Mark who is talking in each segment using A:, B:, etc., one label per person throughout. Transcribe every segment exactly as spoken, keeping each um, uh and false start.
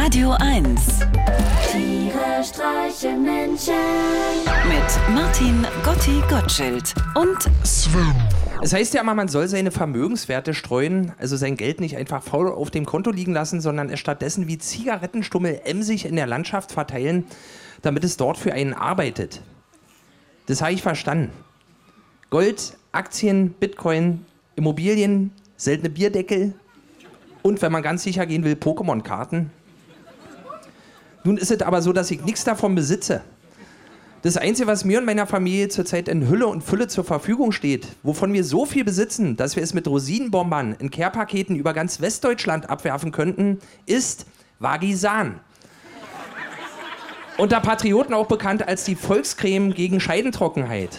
A: Radio eins.
B: Tiere streichen Menschen.
A: Mit Martin Gotti Gottschild und Sven.
C: Es heißt ja immer, man soll seine Vermögenswerte streuen, also sein Geld nicht einfach faul auf dem Konto liegen lassen, sondern es stattdessen wie Zigarettenstummel emsig in der Landschaft verteilen, damit es dort für einen arbeitet. Das habe ich verstanden. Gold, Aktien, Bitcoin, Immobilien, seltene Bierdeckel und, wenn man ganz sicher gehen will, Pokémon-Karten. Nun ist es aber so, dass ich nichts davon besitze. Das Einzige, was mir und meiner Familie zurzeit in Hülle und Fülle zur Verfügung steht, wovon wir so viel besitzen, dass wir es mit Rosinenbombern in Care-Paketen über ganz Westdeutschland abwerfen könnten, ist Vagisan. Unter Patrioten auch bekannt als die Volkscreme gegen Scheidentrockenheit.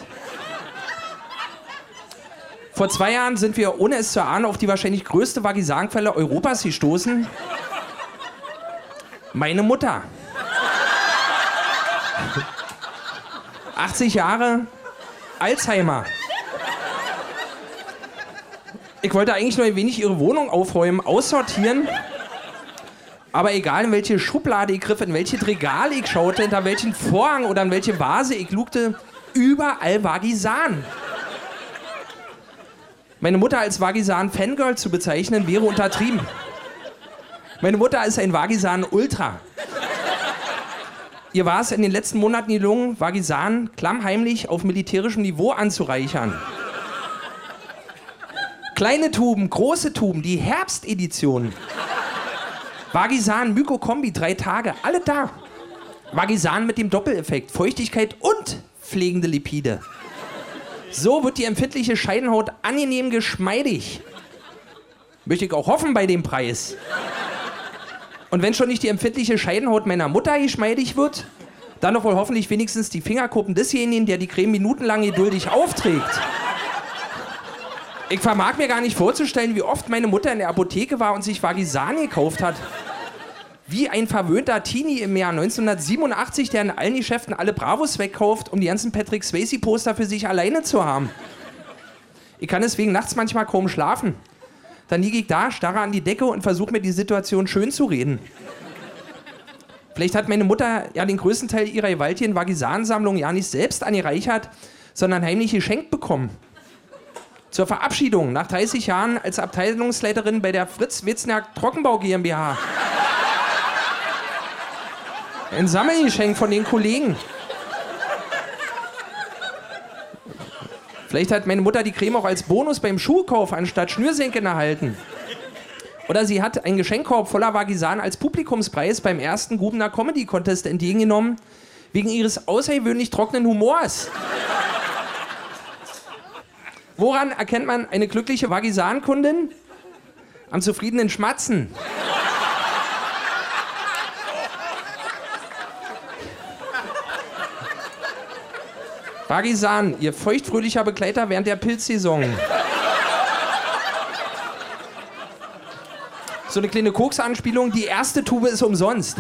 C: Vor zwei Jahren sind wir, ohne es zu ahnen, auf die wahrscheinlich größte Vagisanquelle Europas gestoßen. Meine Mutter. achtzig Jahre, Alzheimer. Ich wollte eigentlich nur ein wenig ihre Wohnung aufräumen, aussortieren. Aber egal, in welche Schublade ich griff, in welches Regal ich schaute, hinter welchen Vorhang oder in welche Vase ich lugte, überall Vagisan. Meine Mutter als Vagisan-Fangirl zu bezeichnen, wäre untertrieben. Meine Mutter ist ein Vagisan-Ultra. Ihr war es in den letzten Monaten gelungen, Vagisan klammheimlich auf militärischem Niveau anzureichern. Kleine Tuben, große Tuben, die Herbstedition. Vagisan, Mykokombi, drei Tage, alle da. Vagisan mit dem Doppeleffekt, Feuchtigkeit und pflegende Lipide. So wird die empfindliche Scheidenhaut angenehm geschmeidig. Möchte ich auch hoffen bei dem Preis. Und wenn schon nicht die empfindliche Scheidenhaut meiner Mutter geschmeidig wird, dann doch wohl hoffentlich wenigstens die Fingerkuppen desjenigen, der die Creme minutenlang geduldig aufträgt. Ich vermag mir gar nicht vorzustellen, wie oft meine Mutter in der Apotheke war und sich Vagisan gekauft hat. Wie ein verwöhnter Teenie im Jahr neunzehnhundertsiebenundachtzig, der in allen Geschäften alle Bravos wegkauft, um die ganzen Patrick Swayze-Poster für sich alleine zu haben. Ich kann deswegen nachts manchmal kaum schlafen. Dann liege ich da, starre an die Decke und versuche mir die Situation schön zu reden. Vielleicht hat meine Mutter ja den größten Teil ihrer gewaltigen Vagisan-Sammlung ja nicht selbst angereichert, sondern heimlich geschenkt bekommen. Zur Verabschiedung nach dreißig Jahren als Abteilungsleiterin bei der Fritz Witznerk Trockenbau GmbH. Ein Sammelgeschenk von den Kollegen. Vielleicht hat meine Mutter die Creme auch als Bonus beim Schuhkauf anstatt Schnürsenkeln erhalten. Oder sie hat einen Geschenkkorb voller Vagisan als Publikumspreis beim ersten Gubener Comedy Contest entgegengenommen, wegen ihres außergewöhnlich trockenen Humors. Woran erkennt man eine glückliche Vagisan-Kundin? Am zufriedenen Schmatzen. Vagisan, ihr feuchtfröhlicher Begleiter während der Pilzsaison. So eine kleine Koks-Anspielung, die erste Tube ist umsonst.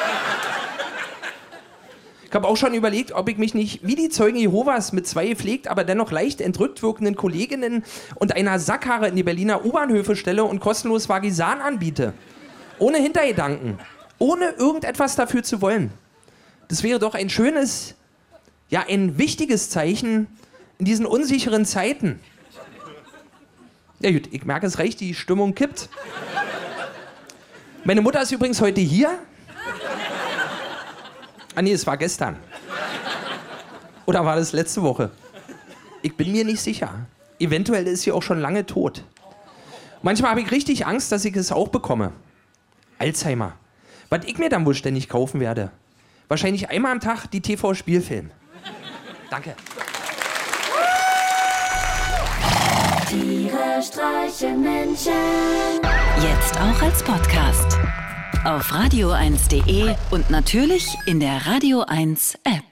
C: Ich habe auch schon überlegt, ob ich mich nicht wie die Zeugen Jehovas mit zwei gepflegt, aber dennoch leicht entrückt wirkenden Kolleginnen und einer Sackkarre in die Berliner U-Bahnhöfe stelle und kostenlos Vagisan anbiete. Ohne Hintergedanken. Ohne irgendetwas dafür zu wollen. Das wäre doch ein schönes... Ja, ein wichtiges Zeichen in diesen unsicheren Zeiten. Ja gut, ich merke es recht, die Stimmung kippt. Meine Mutter ist übrigens heute hier. Ah nee, es war gestern. Oder war das letzte Woche? Ich bin mir nicht sicher. Eventuell ist sie auch schon lange tot. Manchmal habe ich richtig Angst, dass ich es auch bekomme. Alzheimer. Was ich mir dann wohl ständig kaufen werde. Wahrscheinlich einmal am Tag die T V-Spielfilm. Danke.
B: Tiere streichen Menschen.
A: Jetzt auch als Podcast. Auf radio eins punkt de und natürlich in der Radio eins App.